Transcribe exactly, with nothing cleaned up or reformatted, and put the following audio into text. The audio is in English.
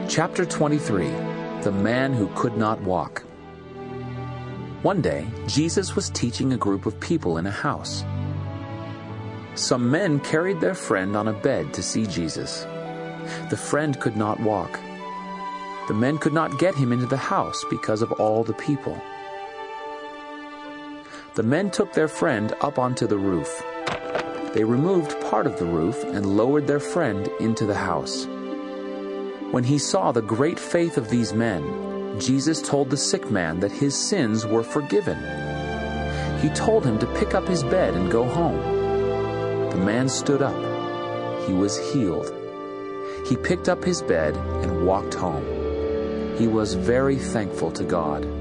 Chapter twenty-three. The Man Who Could Not Walk. One day, Jesus was teaching a group of people in a house. Some men carried their friend on a bed to see Jesus. The friend could not walk. The men could not get him into the house because of all the people. The men took their friend up onto the roof. They removed part of the roof and lowered their friend into the house. When he saw the great faith of these men, Jesus told the sick man that his sins were forgiven. He told him to pick up his bed and go home. The man stood up. He was healed. He picked up his bed and walked home. He was very thankful to God.